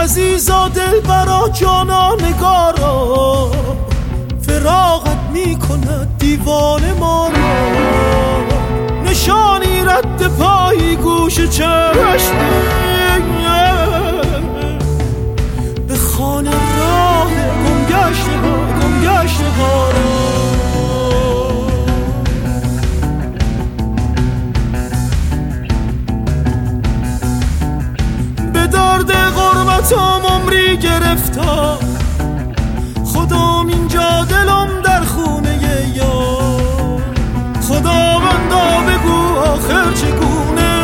عزیزا دلبرا جانا نگارا فراغت میکند دیوان ما را نشانی رد پایی گوش چشمی به خانه راه گمگشته ها را به درد غربتم عمری گرفتا خدام اینجا دلم در خونه یار خداوندا بگو آخر چگونه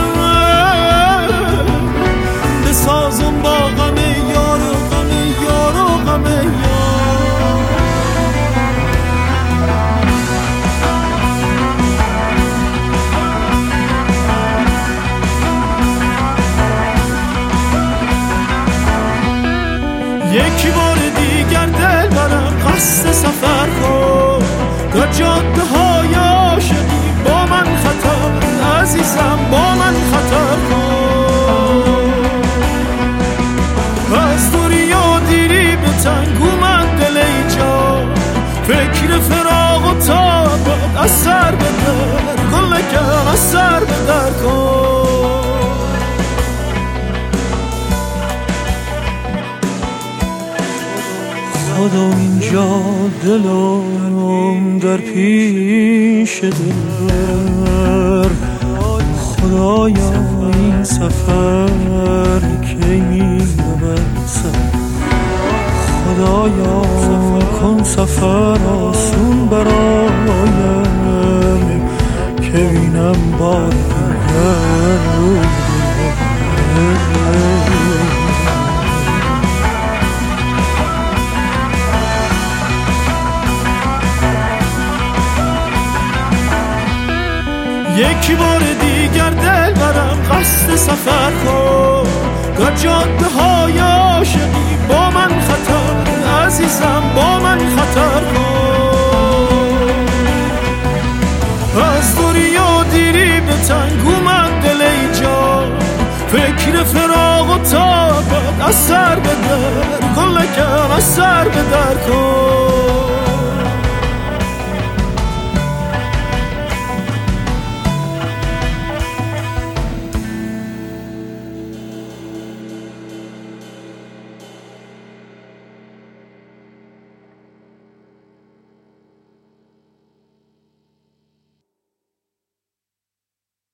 بسازم با غم یار و غم یار و غم یار یکی بار دیگر دل برم قصد سفر کن تا جاده های عاشقی با من خطر عزیزم با من خطر کن از دوری و دیری به تنگ اومد دل اینجا فکر فراق و تابت از سر بدر گل نکن از سر بدر کن خدا اینجا دلم در پیش دل خدایا این سفر کی می‌رسد خدایا کن سفر آسون برایم که بینم بار دیگر یکی بار دیگر دل برم قصد سفر کن تا جاده های عاشقی با من خطر عزیزم با من خطر کن از دوری و دیری به تنگ اومد دل اینجا فکر فراق و تابت از سر بدر گل نکن از سر بدر کن